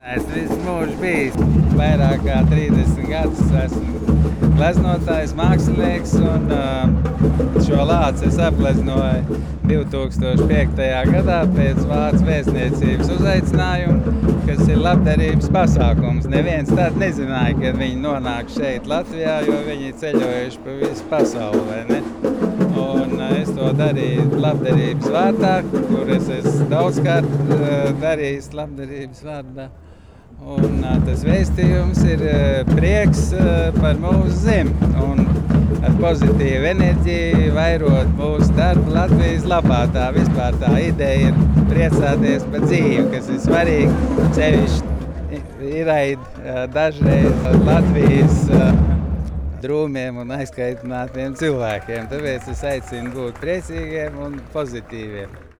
Es visu mūžu bijis, vairāk kā 30 gadus esmu gleznotājs, mākslinieks, un šo lāci es apgleznoju 2005. gadā pēc Vācu vēstniecības uzaicinājuma, kas ir labdarības pasākums. Neviens tad nezināja, kad viņi nonāk šeit Latvijā, jo viņi ceļojuši pa visu pasauli, vai ne? Un es to darīju labdarības vārdā, kur es esmu daudzkārt darījis labdarības vārdā. Un tas vēstījums ir prieks par mūsu zemi un ar pozitīvu enerģiju vairot mūsu darbu Latvijas labā. Tā vispār tā ideja ir priecāties par dzīvi, kas ir svarīgi. Cevišķi ir dažreiz Latvijas drūmiem un aizkaitinātiem cilvēkiem. Tāpēc es aicinu būt priecīgiem un pozitīviem.